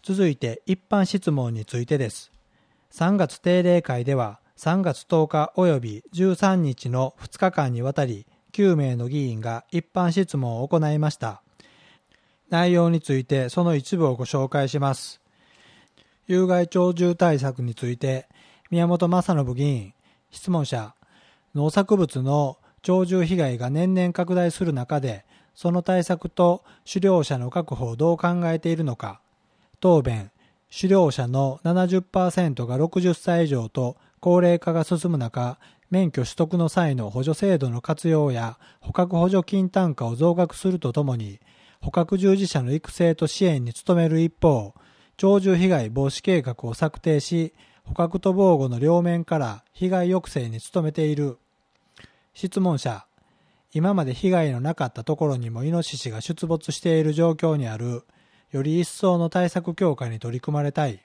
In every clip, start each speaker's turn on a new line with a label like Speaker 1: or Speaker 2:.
Speaker 1: 続いて一般質問についてです。3月定例会では3月10日および13日の2日間にわたり9名の議員が一般質問を行いました。内容についてその一部をご紹介します。有害鳥獣対策について宮本正信議員、質問者、農作物の鳥獣被害が年々拡大する中で、その対策と狩猟者の確保をどう考えているのか。答弁、狩猟者の 70% が60歳以上と高齢化が進む中、免許取得の際の補助制度の活用や捕獲補助金単価を増額するとともに、捕獲従事者の育成と支援に努める一方、鳥獣被害防止計画を策定し、捕獲と防護の両面から被害抑制に努めている。質問者、今まで被害のなかったところにもイノシシが出没している状況にある。より一層の対策強化に取り組まれたい。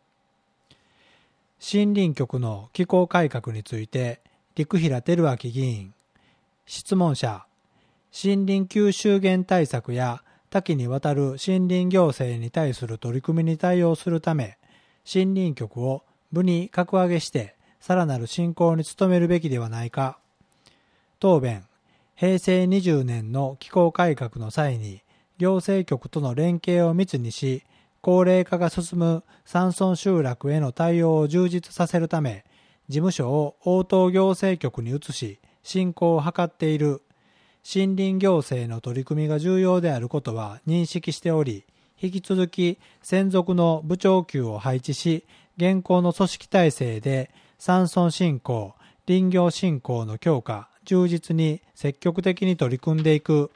Speaker 1: 森林局の機構改革について陸平照明議員、質問者、森林吸収減対策や多岐にわたる森林行政に対する取り組みに対応するため、森林局を部に格上げしてさらなる振興に努めるべきではないか。答弁、平成20年の機構改革の際に行政局との連携を密にし、高齢化が進む山村集落への対応を充実させるため、事務所を応答行政局に移し、振興を図っている。森林行政の取り組みが重要であることは認識しており、引き続き専属の部長級を配置し、現行の組織体制で山村振興、林業振興の強化、充実に積極的に取り組んでいく。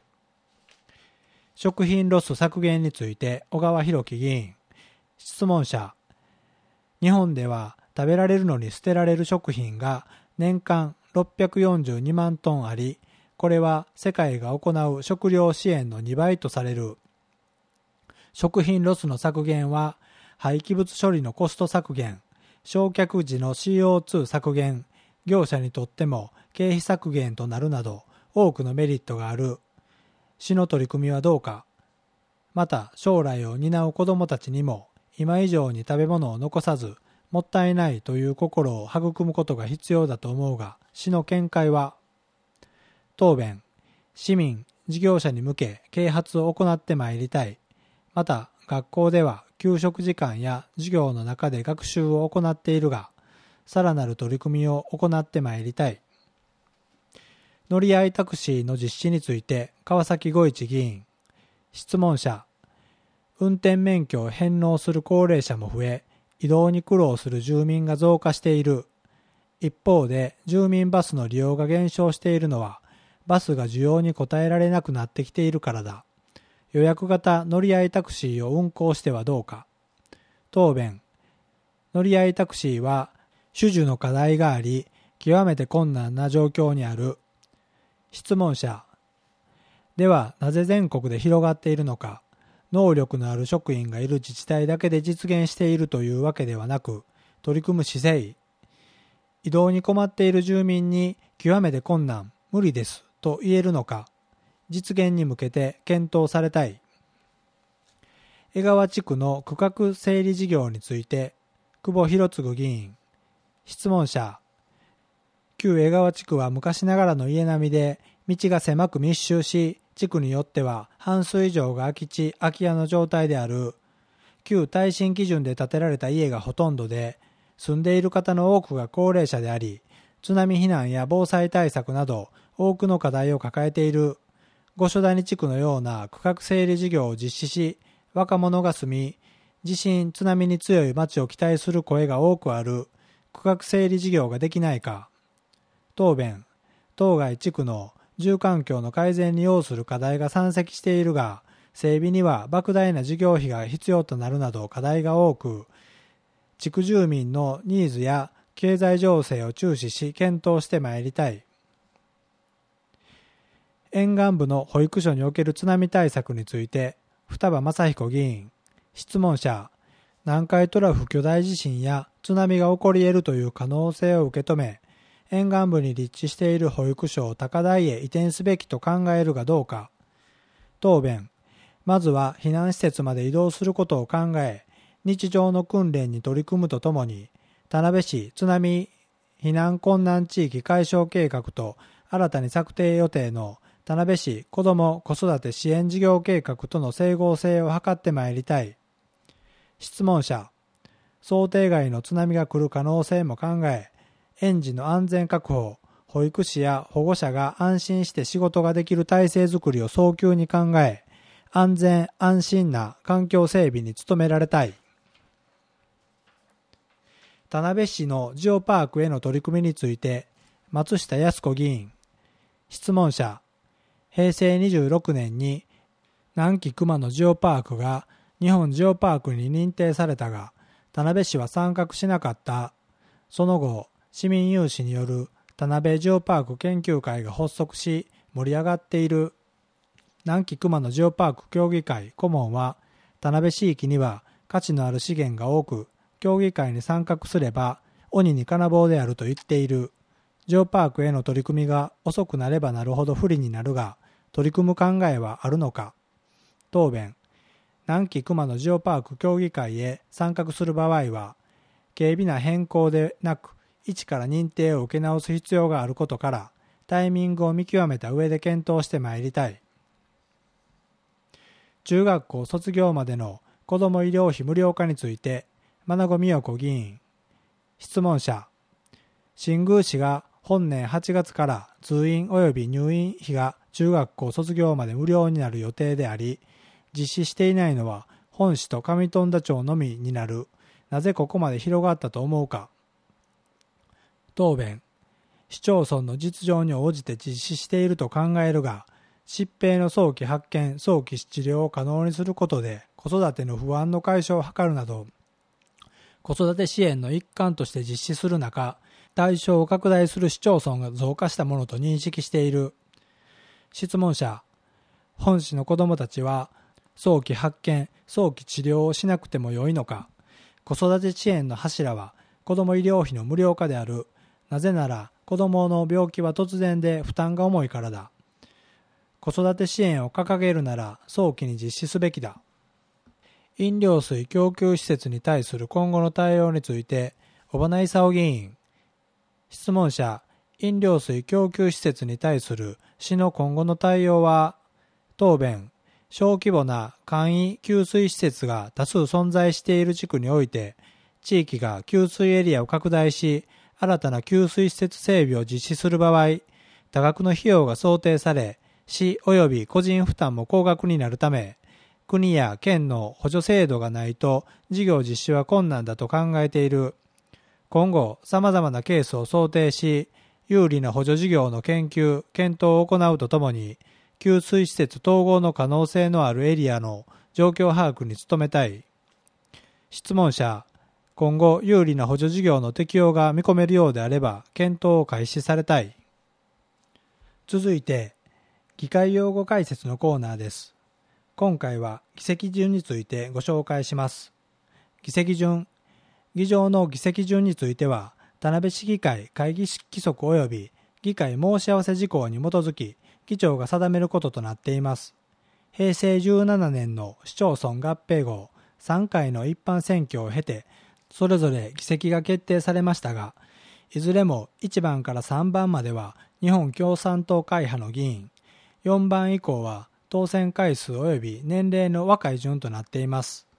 Speaker 1: 食品ロス削減について小川博樹議員、質問者、日本では食べられるのに捨てられる食品が年間642万トンあり、これは世界が行う食料支援の2倍とされる。食品ロスの削減は廃棄物処理のコスト削減、焼却時の CO2 削減、業者にとっても経費削減となるなど多くのメリットがある。市の取り組みはどうか。また将来を担う子どもたちにも今以上に食べ物を残さず、もったいないという心を育むことが必要だと思うが、市の見解は。答弁、市民、事業者に向け啓発を行ってまいりたい。また学校では給食時間や授業の中で学習を行っているが、さらなる取り組みを行ってまいりたい。乗り合いタクシーの実施について川崎吾一議員、質問者、運転免許を返納する高齢者も増え、移動に苦労する住民が増加している。一方で住民バスの利用が減少しているのは、バスが需要に応えられなくなってきているからだ。予約型乗り合いタクシーを運行してはどうか。答弁、乗り合いタクシーは種々の課題があり、極めて困難な状況にある。質問者、ではなぜ全国で広がっているのか。能力のある職員がいる自治体だけで実現しているというわけではなく、取り組む姿勢、移動に困っている住民に極めて困難、無理ですと言えるのか。実現に向けて検討されたい。江川地区の区画整理事業について久保博次議員、質問者、旧江川地区は昔ながらの家並みで道が狭く密集し、地区によっては半数以上が空き地、空き家の状態である。旧耐震基準で建てられた家がほとんどで、住んでいる方の多くが高齢者であり、津波避難や防災対策など多くの課題を抱えている。五所谷地区のような区画整理事業を実施し、若者が住み、地震・津波に強い町を期待する声が多くある。区画整理事業ができないか。答弁、当該地区の住環境の改善に要する課題が山積しているが、整備には莫大な事業費が必要となるなど課題が多く、地区住民のニーズや経済情勢を注視し検討してまいりたい。沿岸部の保育所における津波対策について双葉正彦議員、質問者、南海トラフ巨大地震や津波が起こり得るという可能性を受け止め、沿岸部に立地している保育所を高台へ移転すべきと考えるがどうか。答弁、 まずは避難施設まで移動することを考え、日常の訓練に取り組むとともに、田辺市津波避難困難地域解消計画と新たに策定予定の田辺市子ども子育て支援事業計画との整合性を図ってまいりたい。質問者、想定外の津波が来る可能性も考え、園児の安全確保、保育士や保護者が安心して仕事ができる体制づくりを早急に考え、安全安心な環境整備に努められたい。田辺市のジオパークへの取り組みについて、松下靖子議員。質問者、平成26年に南紀熊野ジオパークが日本ジオパークに認定されたが、田辺市は参画しなかった。その後、市民有志による田辺ジオパーク研究会が発足し、盛り上がっている。南紀熊野ジオパーク協議会顧問は、田辺市域には価値のある資源が多く、協議会に参画すれば鬼に金棒であると言っている。ジオパークへの取り組みが遅くなればなるほど不利になるが、取り組む考えはあるのか。答弁、南紀熊野ジオパーク協議会へ参画する場合は、軽微な変更でなく、一から認定を受け直す必要があることから、タイミングを見極めた上で検討してまいりたい。中学校卒業までの子ども医療費無料化について、真名子美代子議員。質問者、新宮市が本年8月から通院及び入院費が中学校卒業まで無料になる予定であり、実施していないのは本市と上富田町のみになる。なぜここまで広がったと思うか。答弁、市町村の実情に応じて実施していると考えるが、疾病の早期発見、早期治療を可能にすることで子育ての不安の解消を図るなど、子育て支援の一環として実施する中、対象を拡大する市町村が増加したものと認識している。質問者、本市の子どもたちは早期発見、早期治療をしなくてもよいのか。子育て支援の柱は子ども医療費の無料化である。なぜなら子どもの病気は突然で負担が重いからだ。子育て支援を掲げるなら早期に実施すべきだ。飲料水供給施設に対する今後の対応について、尾花勲議員。質問者、飲料水供給施設に対する市の今後の対応は。答弁、小規模な簡易給水施設が多数存在している地区において、地域が給水エリアを拡大し、新たな給水施設整備を実施する場合、多額の費用が想定され、市及び個人負担も高額になるため、国や県の補助制度がないと事業実施は困難だと考えている。今後、様々なケースを想定し、有利な補助事業の研究・検討を行うとともに、給水施設統合の可能性のあるエリアの状況把握に努めたい。質問者、今後有利な補助事業の適用が見込めるようであれば検討を開始されたい。続いて、議会用語解説のコーナーです。今回は議席順についてご紹介します。議席順。議場の議席順については、田辺市議会会議規則及び議会申し合わせ事項に基づき、議長が定めることとなっています。平成17年の市町村合併後、3回の一般選挙を経て、それぞれ議席が決定されましたが、いずれも1番から3番までは日本共産党会派の議員、4番以降は当選回数及び年齢の若い順となっています。